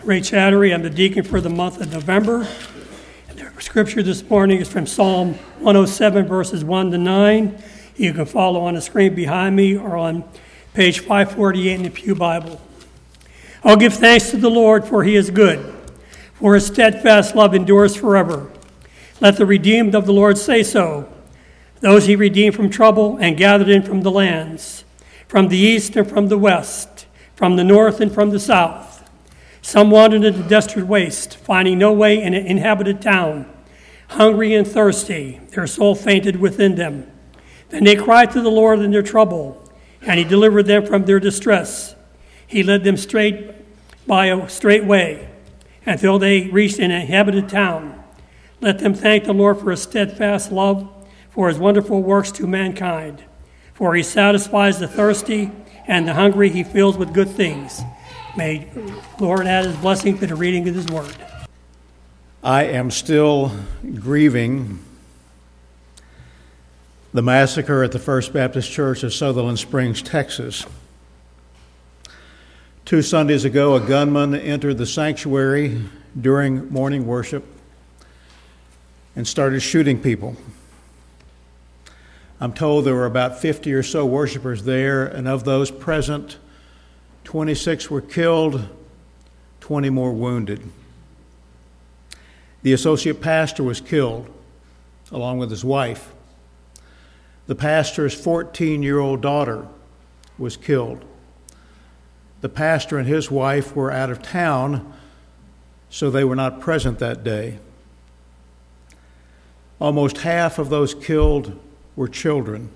Ray Chattery. I'm the deacon for the month of November. And the scripture this morning is from Psalm 107, verses 1 to 9. You can follow on the screen behind me or on page 548 in the Pew Bible. I'll give thanks to the Lord, for he is good, for his steadfast love endures forever. Let the redeemed of the Lord say so, those he redeemed from trouble and gathered in from the lands, from the east and from the west, from the north and from the south. Some wandered in the desert waste, finding no way in an inhabited town. Hungry and thirsty, their soul fainted within them. Then they cried to the Lord in their trouble, and he delivered them from their distress. He led them straight by a straight way, until they reached an inhabited town. Let them thank the Lord for his steadfast love, for his wonderful works to mankind. For he satisfies the thirsty, and the hungry he fills with good things. May the Lord add his blessing to the reading of his word. I am still grieving the massacre at the First Baptist Church of Sutherland Springs, Texas. 2 Sundays ago, a gunman entered the sanctuary during morning worship and started shooting people. I'm told there were about 50 or so worshipers there, and of those present, 26 were killed, 20 more wounded. The associate pastor was killed, along with his wife. The pastor's 14-year-old daughter was killed. The pastor and his wife were out of town, so they were not present that day. Almost half of those killed were children.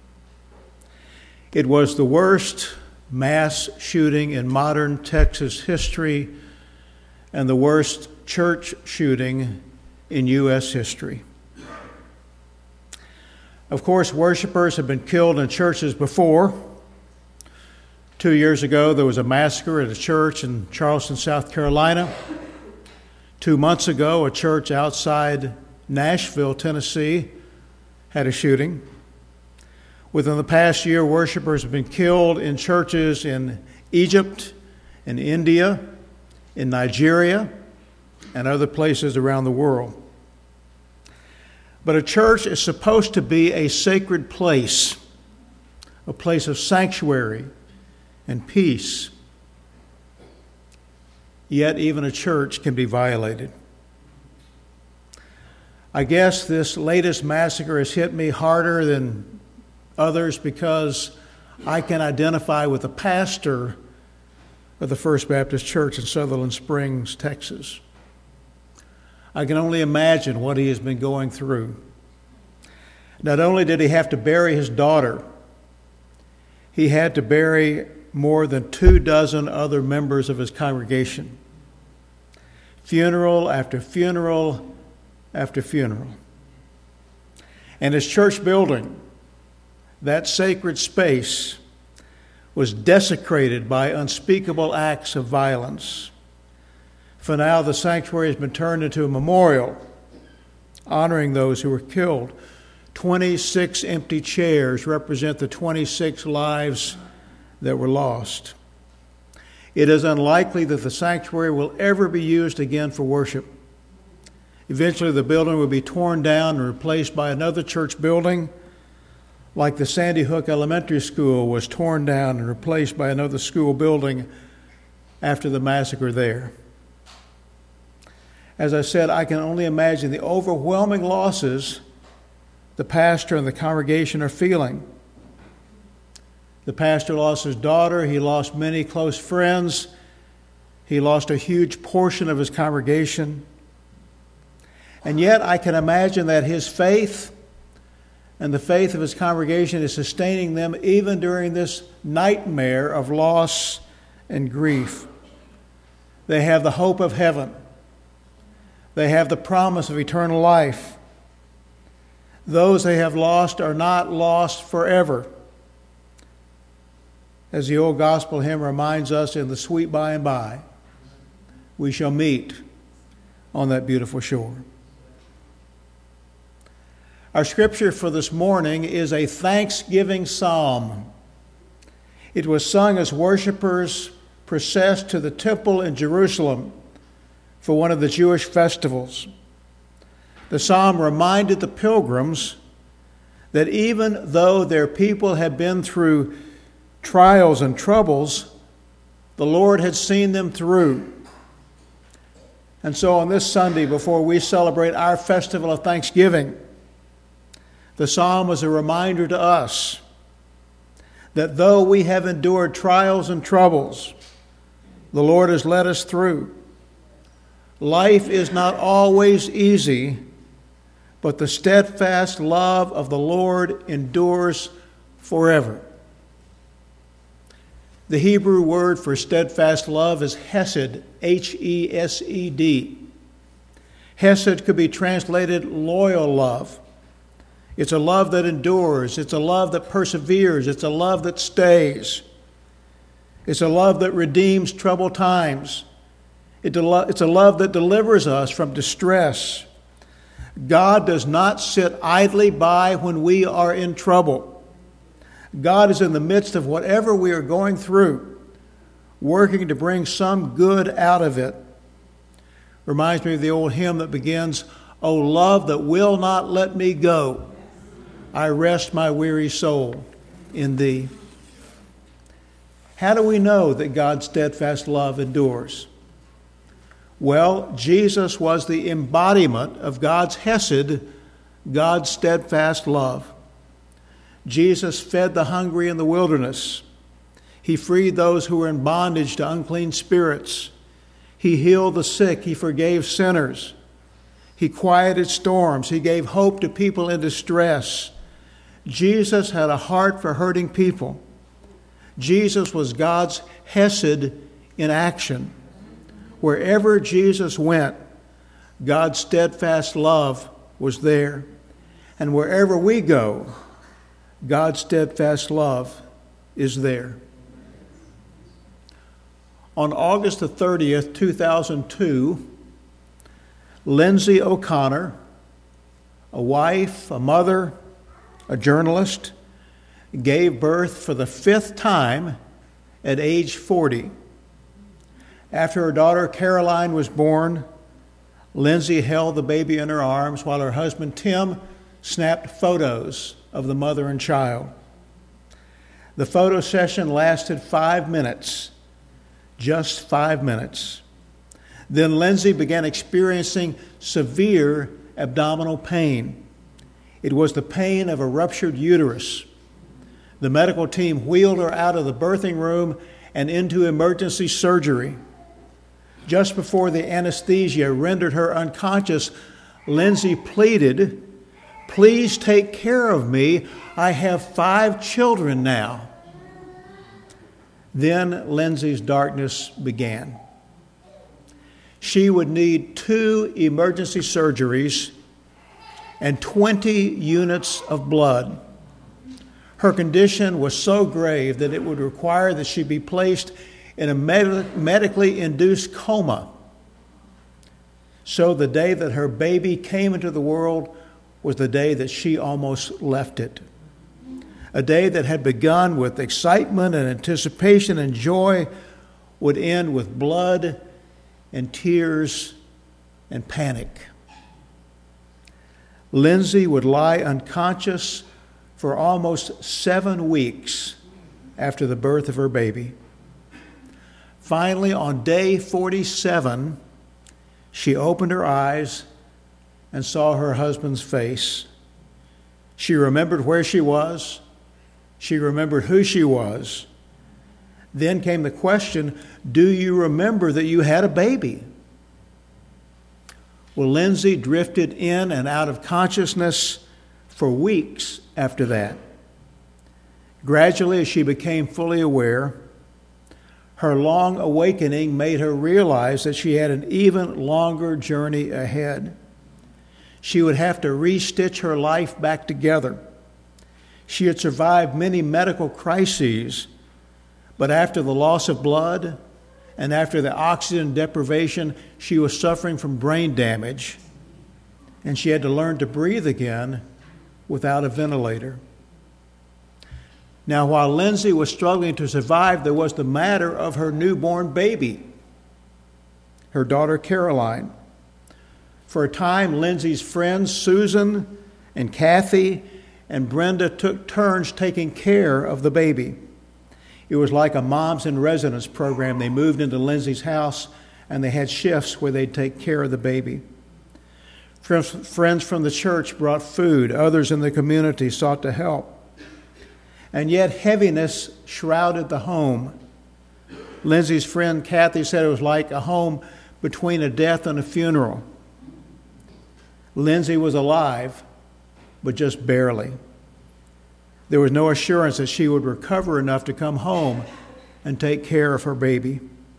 It was the worst mass shooting in modern Texas history and the worst church shooting in U.S. history. Of course, worshipers have been killed in churches before. 2 years ago, there was a massacre at a church in Charleston, South Carolina. 2 months ago, a church outside Nashville, Tennessee, had a shooting. Within the past year, worshipers have been killed in churches in Egypt, in India, in Nigeria, and other places around the world. But a church is supposed to be a sacred place, a place of sanctuary and peace. Yet even a church can be violated. I guess this latest massacre has hit me harder than others because I can identify with the pastor of the First Baptist Church in Sutherland Springs, Texas. I can only imagine what he has been going through. Not only did he have to bury his daughter, he had to bury more than 24 other members of his congregation. Funeral after funeral after funeral. And his church building, that sacred space, was desecrated by unspeakable acts of violence. For now, the sanctuary has been turned into a memorial honoring those who were killed. 26 empty chairs represent the 26 lives that were lost. It is unlikely that the sanctuary will ever be used again for worship. Eventually, the building will be torn down and replaced by another church building, like the Sandy Hook Elementary School was torn down and replaced by another school building after the massacre there. As I said, I can only imagine the overwhelming losses the pastor and the congregation are feeling. The pastor lost his daughter. He lost many close friends. He lost a huge portion of his congregation. And yet I can imagine that his faith and the faith of his congregation is sustaining them even during this nightmare of loss and grief. They have the hope of heaven. They have the promise of eternal life. Those they have lost are not lost forever. As the old gospel hymn reminds us, in the sweet by and by, we shall meet on that beautiful shore. Our scripture for this morning is a thanksgiving psalm. It was sung as worshipers processed to the temple in Jerusalem for one of the Jewish festivals. The psalm reminded the pilgrims that even though their people had been through trials and troubles, the Lord had seen them through. And so on this Sunday, before we celebrate our festival of Thanksgiving, the psalm is a reminder to us that though we have endured trials and troubles, the Lord has led us through. Life is not always easy, but the steadfast love of the Lord endures forever. The Hebrew word for steadfast love is hesed, H-E-S-E-D. Hesed could be translated loyal love. It's a love that endures. It's a love that perseveres. It's a love that stays. It's a love that redeems troubled times. It's a love that delivers us from distress. God does not sit idly by when we are in trouble. God is in the midst of whatever we are going through, working to bring some good out of it. Reminds me of the old hymn that begins, "O love that will not let me go, I rest my weary soul in thee." How do we know that God's steadfast love endures? Well, Jesus was the embodiment of God's hesed, God's steadfast love. Jesus fed the hungry in the wilderness. He freed those who were in bondage to unclean spirits. He healed the sick. He forgave sinners. He quieted storms. He gave hope to people in distress. Jesus had a heart for hurting people. Jesus was God's hesed in action. Wherever Jesus went, God's steadfast love was there. And wherever we go, God's steadfast love is there. On August the 30th, 2002, Lindsay O'Connor, a wife, a mother, a journalist, gave birth for the 5th time at age 40. After her daughter Caroline was born, Lindsay held the baby in her arms while her husband Tim snapped photos of the mother and child. The photo session lasted 5 minutes, just 5 minutes. Then Lindsay began experiencing severe abdominal pain. It was the pain of a ruptured uterus. The medical team wheeled her out of the birthing room and into emergency surgery. Just before the anesthesia rendered her unconscious, Lindsay pleaded, "Please take care of me. I have 5 children now." Then Lindsay's darkness began. She would need 2 emergency surgeries and 20 units of blood. Her condition was so grave that it would require that she be placed in a medically induced coma. So the day that her baby came into the world was the day that she almost left it. A day that had begun with excitement and anticipation and joy would end with blood and tears and panic. Lindsay would lie unconscious for almost 7 weeks after the birth of her baby. Finally, on day 47, she opened her eyes and saw her husband's face. She remembered where she was. She remembered who she was. Then came the question, do you remember that you had a baby? Well, Lindsay drifted in and out of consciousness for weeks after that. Gradually, as she became fully aware, her long awakening made her realize that she had an even longer journey ahead. She would have to restitch her life back together. She had survived many medical crises, but after the loss of blood and after the oxygen deprivation, she was suffering from brain damage, and she had to learn to breathe again without a ventilator. Now, while Lindsay was struggling to survive, there was the matter of her newborn baby. her daughter Caroline. For a time, Lindsay's friends Susan and Kathy and Brenda took turns taking care of the baby. It was like a moms in residence program. They moved into Lindsay's house and they had shifts where they'd take care of the baby. Friends from the church brought food. Others in the community sought to help. And yet heaviness shrouded the home. Lindsay's friend Kathy said it was like a home between a death and a funeral. Lindsay was alive, but just barely. There was no assurance that she would recover enough to come home and take care of her baby.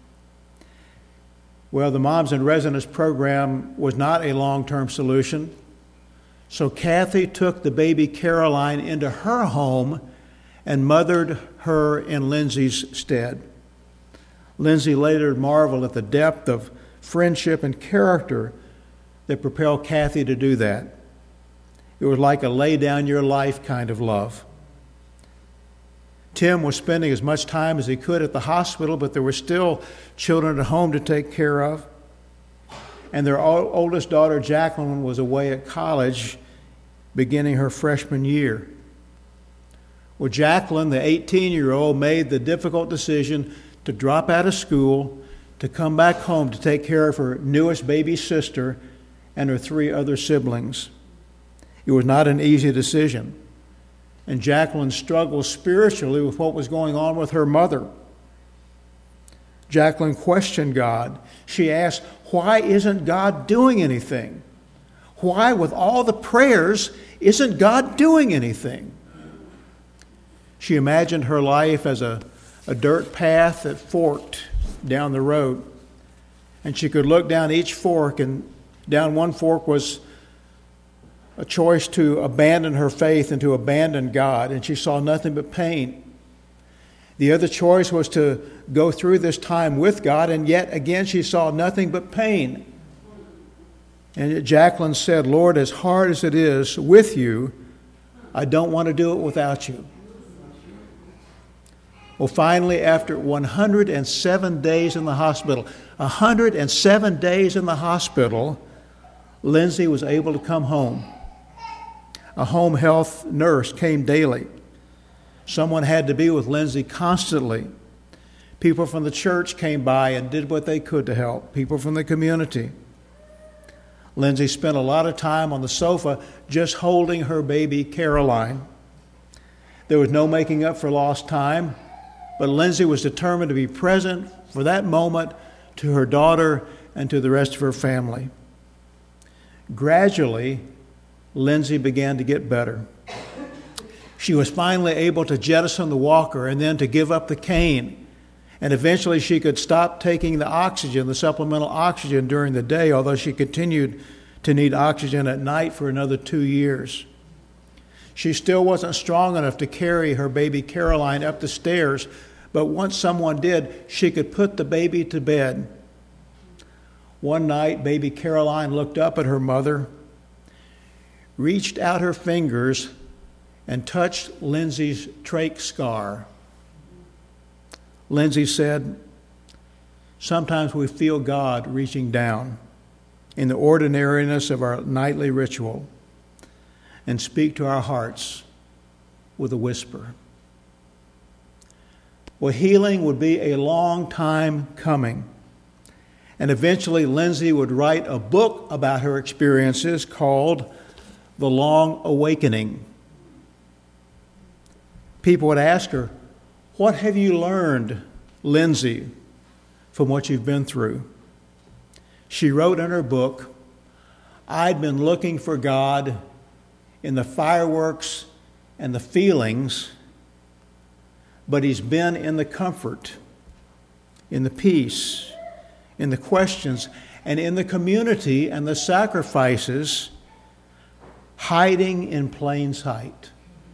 Well, the Moms in Residence program was not a long-term solution, so Kathy took the baby Caroline into her home and mothered her in Lindsay's stead. Lindsay later marveled at the depth of friendship and character that propelled Kathy to do that. It was like a lay down your life kind of love. Tim was spending as much time as he could at the hospital, but there were still children at home to take care of. And their oldest daughter, Jacqueline, was away at college beginning her freshman year. Well, Jacqueline, the 18-year-old, made the difficult decision to drop out of school, to come back home to take care of her newest baby sister and her 3 other siblings. It was not an easy decision. And Jacqueline struggled spiritually with what was going on with her mother. Jacqueline questioned God. She asked, why isn't God doing anything? Why, with all the prayers, isn't God doing anything? She imagined her life as a dirt path that forked down the road. And she could look down each fork, and down one fork was a choice to abandon her faith and to abandon God, and she saw nothing but pain. The other choice was to go through this time with God, and yet again she saw nothing but pain. And Jacqueline said, Lord, as hard as it is with you, I don't want to do it without you. Well, finally, after 107 days in the hospital, 107 days in the hospital, Lindsay was able to come home. A home health nurse came daily. Someone had to be with Lindsay constantly. People from the church came by and did what they could to help. People from the community. Lindsay spent a lot of time on the sofa just holding her baby Caroline. There was no making up for lost time, but Lindsay was determined to be present for that moment to her daughter and to the rest of her family. Gradually, Lindsay began to get better. She was finally able to jettison the walker and then to give up the cane. And eventually she could stop taking the oxygen, the supplemental oxygen during the day, although she continued to need oxygen at night for another 2 years. She still wasn't strong enough to carry her baby Caroline up the stairs, but once someone did, she could put the baby to bed. One night, baby Caroline looked up at her mother, reached out her fingers, and touched Lindsay's trach scar. Lindsay said, sometimes we feel God reaching down in the ordinariness of our nightly ritual and speak to our hearts with a whisper. Well, healing would be a long time coming. And eventually Lindsay would write a book about her experiences called The Long Awakening. People would ask her, what have you learned, Lindsay, from what you've been through? She wrote in her book, I'd been looking for God in the fireworks and the feelings, but He's been in the comfort, in the peace, in the questions, and in the community and the sacrifices, hiding in plain sight.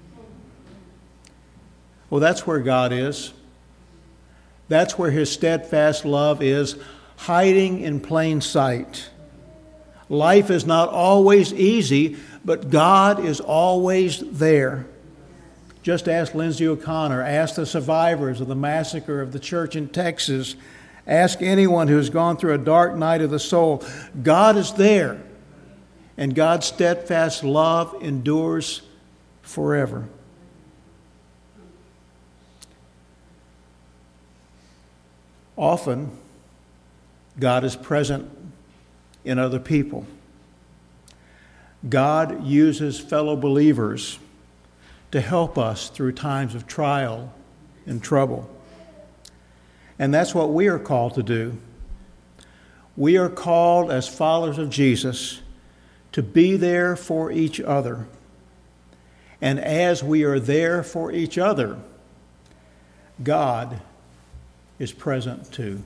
Well, that's where God is. That's where His steadfast love is, hiding in plain sight. Life is not always easy, but God is always there. Just ask Lindsay O'Connor, ask the survivors of the massacre of the church in Texas, Ask anyone who has gone through a dark night of the soul. God is there, and God's steadfast love endures forever. Often, God is present in other people. God uses fellow believers to help us through times of trial and trouble. And that's what we are called to do. We are called as followers of Jesus to be there for each other. And as we are there for each other, God is present too.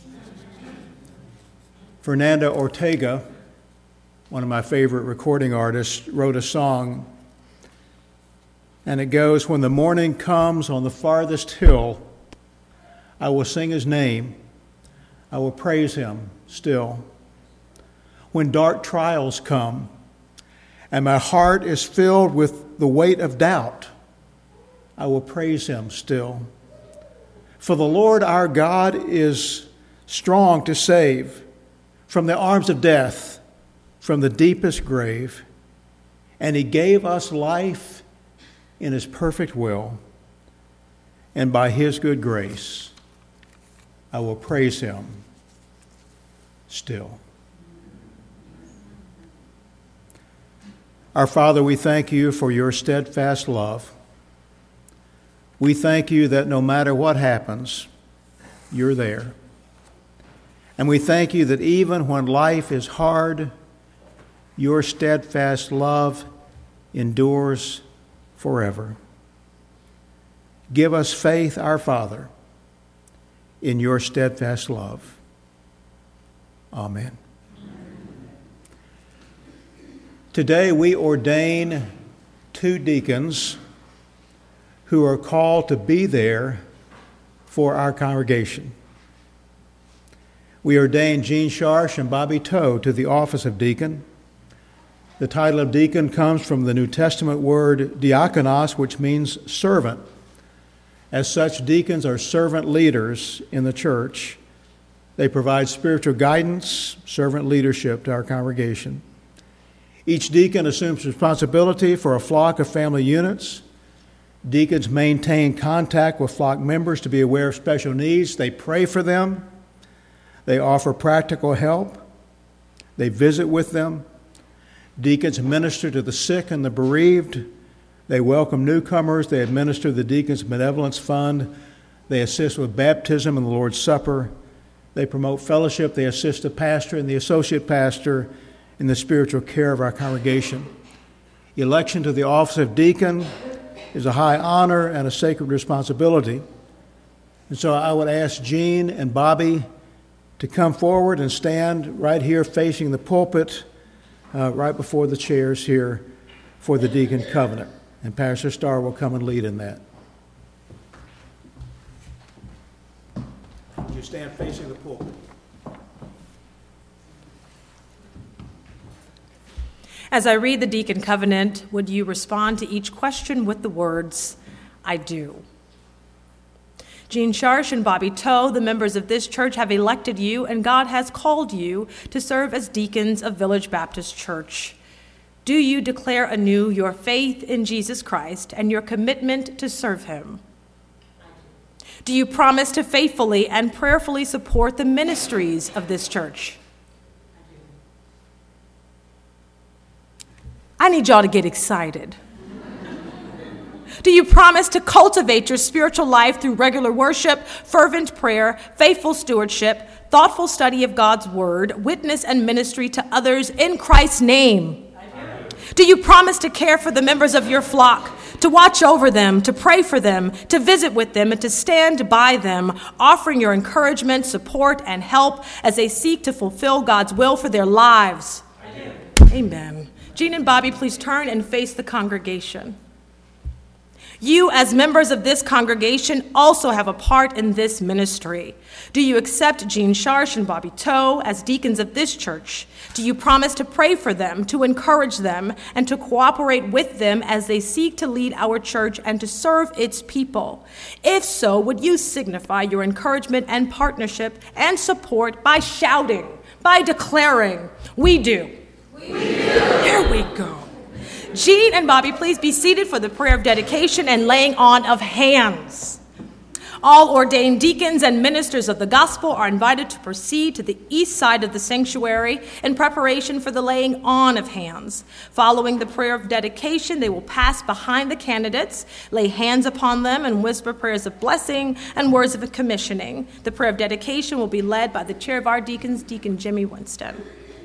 Fernando Ortega, one of my favorite recording artists, wrote a song, and it goes, "When the morning comes on the farthest hill, I will sing his name, I will praise him still. When dark trials come, and my heart is filled with the weight of doubt, I will praise him still. For the Lord our God is strong to save from the arms of death, from the deepest grave, and he gave us life in his perfect will, and by his good grace, I will praise him still." Our Father, we thank you for your steadfast love. We thank you that no matter what happens, you're there. And we thank you that even when life is hard, your steadfast love endures forever. Give us faith, our Father, in your steadfast love. Amen. Today we ordain 2 deacons who are called to be there for our congregation. We ordain Gene Sharsh and Bobby Toe to the office of deacon. The title of deacon comes from the New Testament word diakonos, which means servant. As such, deacons are servant leaders in the church. They provide spiritual guidance, servant leadership to our congregation. Each deacon assumes responsibility for a flock of family units. Deacons maintain contact with flock members to be aware of special needs. They pray for them. They offer practical help. They visit with them. Deacons minister to the sick and the bereaved. They welcome newcomers. They administer the Deacons' Benevolence Fund. They assist with baptism and the Lord's Supper. They promote fellowship. They assist the pastor and the associate pastor in the spiritual care of our congregation. Election to the office of deacon is a high honor and a sacred responsibility. And so I would ask Gene and Bobby to come forward and stand right here facing the pulpit, right before the chairs here for the deacon covenant. And Pastor Starr will come and lead in that. Would you stand facing the pulpit? As I read the deacon covenant, would you respond to each question with the words, "I do"? Gene Sharsh and Bobby Toe, the members of this church, have elected you, and God has called you to serve as deacons of Village Baptist Church. Do you declare anew your faith in Jesus Christ and your commitment to serve him? Do you promise to faithfully and prayerfully support the ministries of this church? I need y'all to get excited. Do you promise to cultivate your spiritual life through regular worship, fervent prayer, faithful stewardship, thoughtful study of God's word, witness and ministry to others in Christ's name? Do you promise to care for the members of your flock, to watch over them, to pray for them, to visit with them, and to stand by them, offering your encouragement, support, and help as they seek to fulfill God's will for their lives? Amen. Gene and Bobby, please turn and face the congregation. You, as members of this congregation, also have a part in this ministry. Do you accept Jean Sharsh and Bobby Toe as deacons of this church? Do you promise to pray for them, to encourage them, and to cooperate with them as they seek to lead our church and to serve its people? If so, would you signify your encouragement and partnership and support by shouting, by declaring, "We do"? We do. There we go. Jean and Bobby, please be seated for the prayer of dedication and laying on of hands. All ordained deacons and ministers of the gospel are invited to proceed to the east side of the sanctuary in preparation for the laying on of hands. Following the prayer of dedication, they will pass behind the candidates, lay hands upon them, and whisper prayers of blessing and words of commissioning. The prayer of dedication will be led by the chair of our deacons, Deacon Jimmy Winston.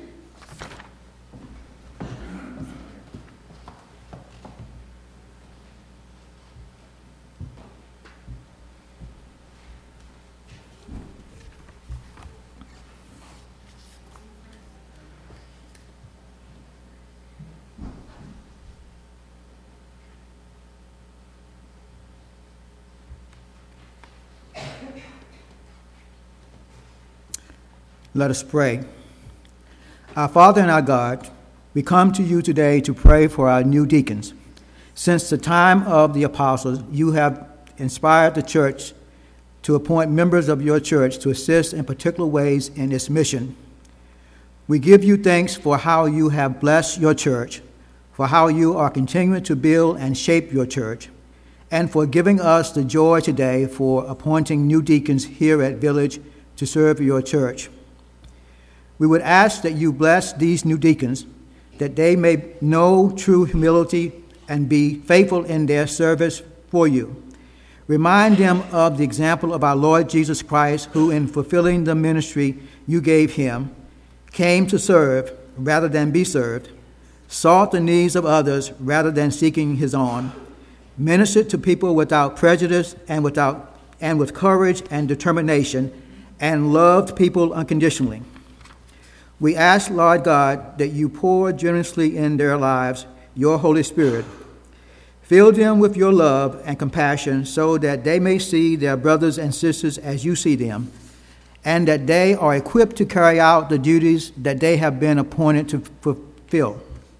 Let us pray. Our Father and our God, we come to you today to pray for our new deacons. Since the time of the apostles, you have inspired the church to appoint members of your church to assist in particular ways in its mission. We give you thanks for how you have blessed your church, for how you are continuing to build and shape your church, and for giving us the joy today for appointing new deacons here at Village to serve your church. We would ask that you bless these new deacons, that they may know true humility and be faithful in their service for you. Remind them of the example of our Lord Jesus Christ, who in fulfilling the ministry you gave him, came to serve rather than be served, sought the needs of others rather than seeking his own, ministered to people without prejudice and with courage and determination, and loved people unconditionally. We ask, Lord God, that you pour generously in their lives your Holy Spirit. Fill them with your love and compassion so that they may see their brothers and sisters as you see them, and that they are equipped to carry out the duties that they have been appointed to fulfill.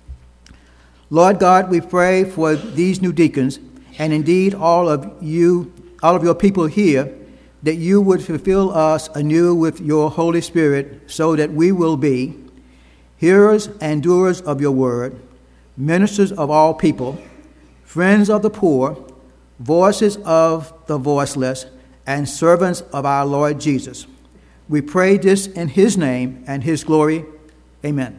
Lord God, we pray for these new deacons, and indeed all of your people here, that you would fulfill us anew with your Holy Spirit so that we will be hearers and doers of your word, ministers of all people, friends of the poor, voices of the voiceless, and servants of our Lord Jesus. We pray this in his name and his glory. Amen.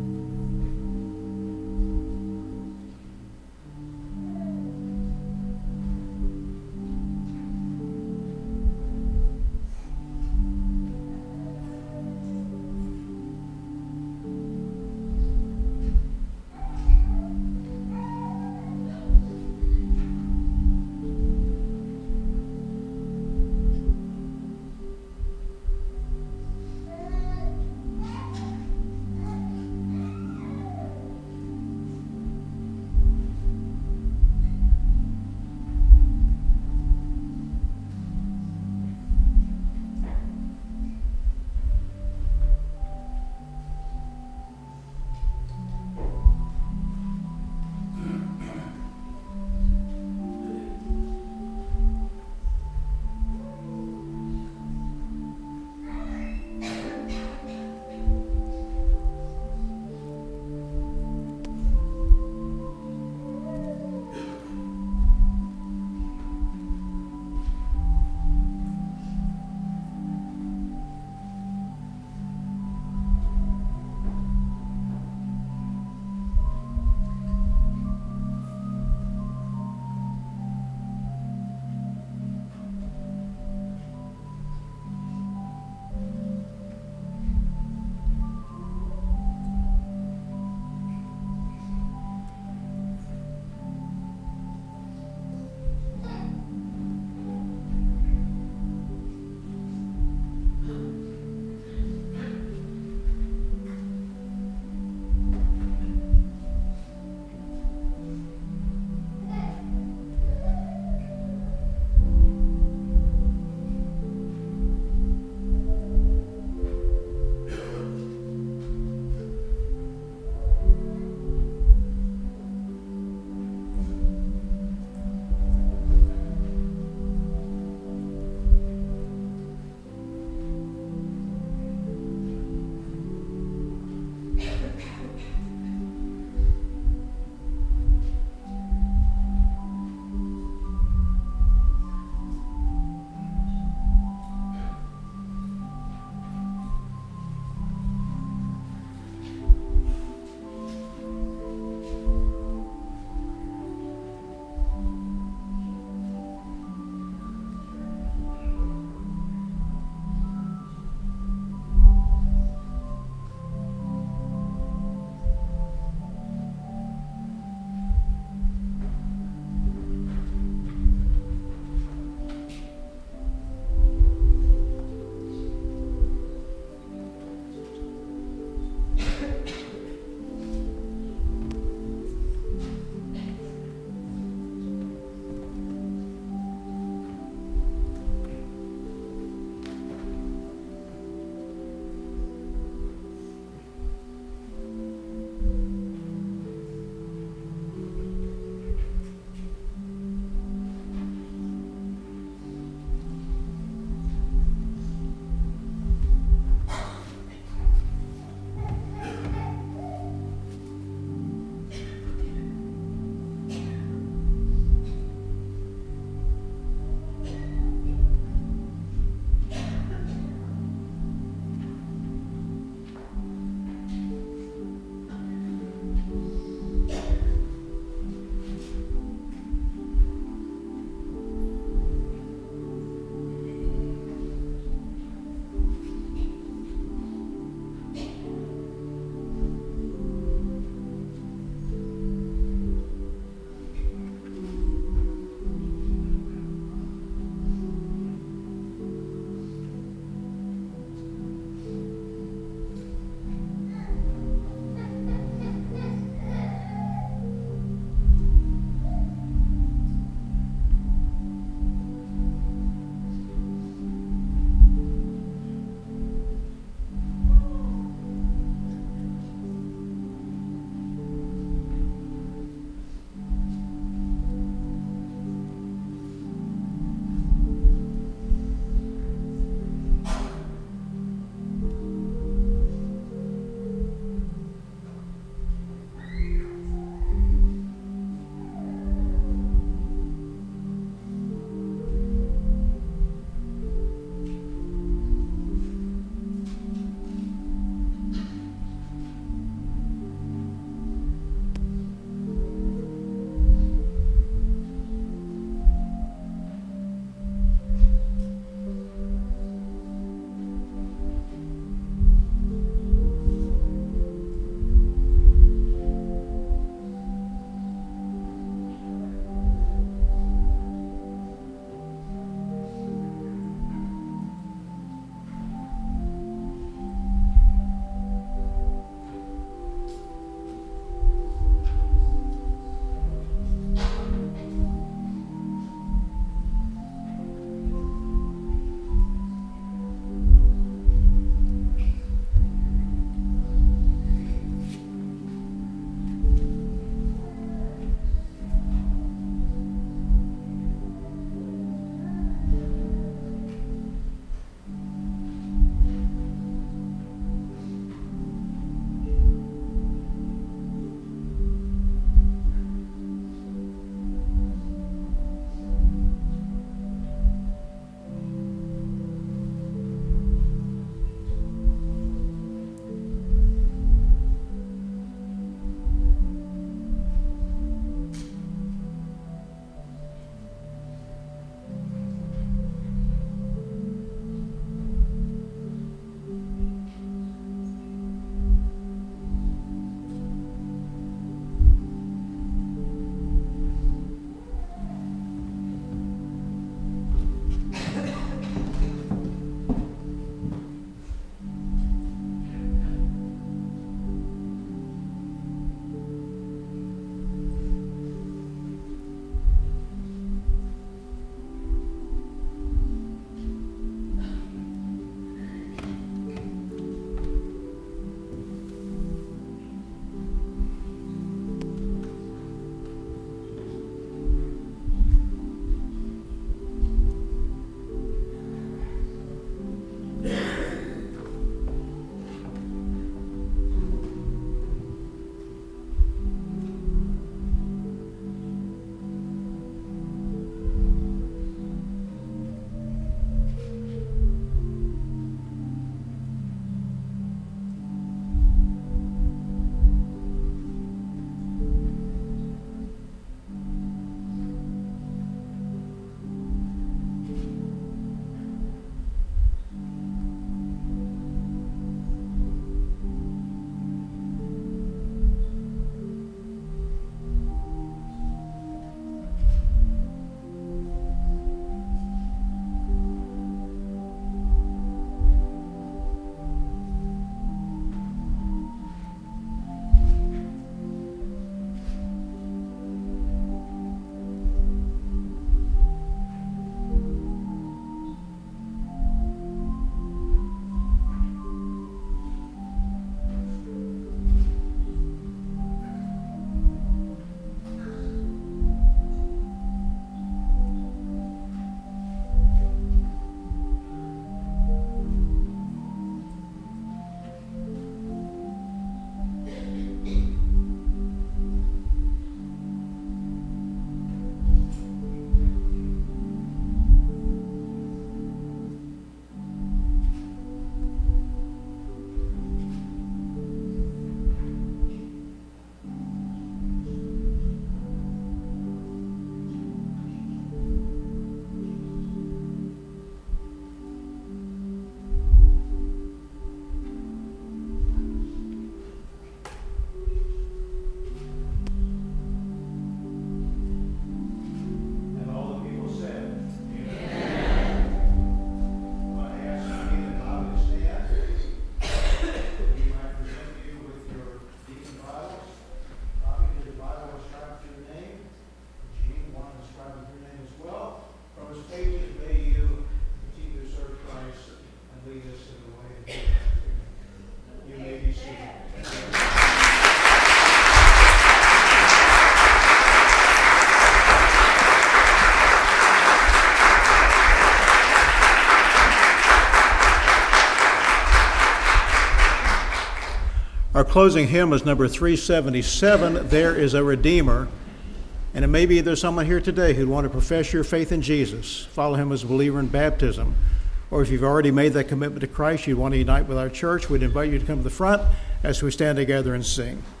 Our closing hymn is number 377, There is a Redeemer. And it may be there's someone here today who'd want to profess your faith in Jesus, follow him as a believer in baptism. Or if you've already made that commitment to Christ, you'd want to unite with our church, we'd invite you to come to the front as we stand together and sing.